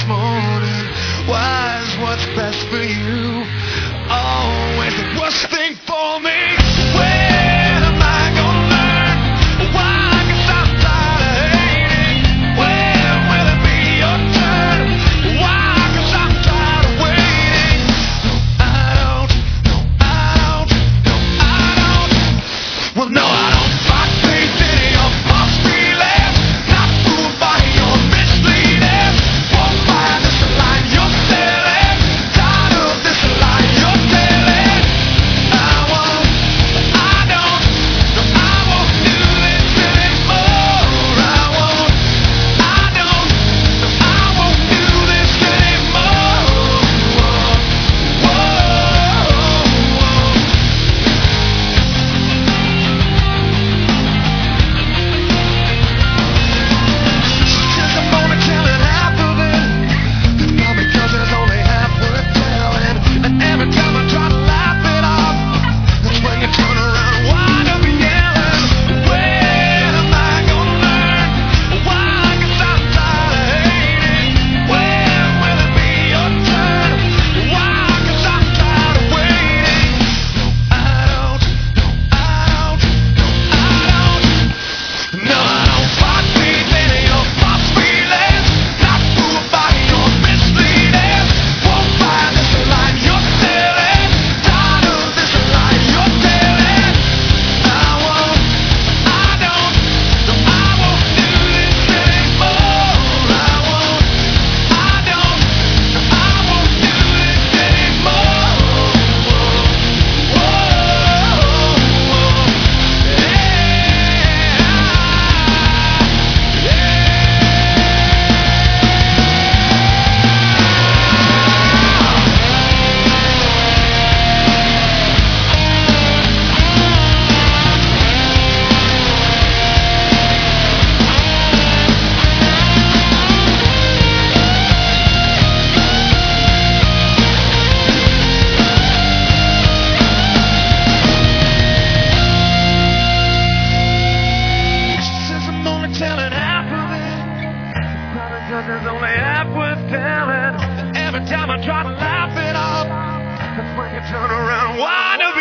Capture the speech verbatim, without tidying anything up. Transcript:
this morning. Why is what's best for you always the worst thing for me? When am I gonna learn? Why? 'Cause I'm tired of hating. When will it be your turn? Why? 'Cause I'm tired of waiting. No, I don't. No, I don't. No, I don't. Well, no, I don't fight faith in your false feelings. Not fooled by your misleading. Won't buy this line you're selling. Tired of this lie you're telling. I won't. I don't. No, I won't do this anymore. I won't. I don't. No, I won't do this anymore. Whoa, whoa, whoa. Says I'm only telling half of it. That's probably 'cause there's only half worth telling. And every time I try to laugh it off, that's when you turn around and wind up yelling. When am I gonna learn? Why? 'Cause I'm tired of hating. When will it be your turn? Why? 'Cause I'm tired of waiting. No, I don't. No, I don't. No, I don't. No, I don't fight faith in your false feelings. Not fooled by your misleading. Won't buy this line you're selling. Tired of this lie you're telling. I won't. I don't. No, I won't do this anymore. I won't. I don't. No, I won't do this anymore. Whoa, whoa, Says I'm only telling half of it. Probably 'cause there's only half worth telling. And every time I try to laugh it off, that's when you turn around and wind up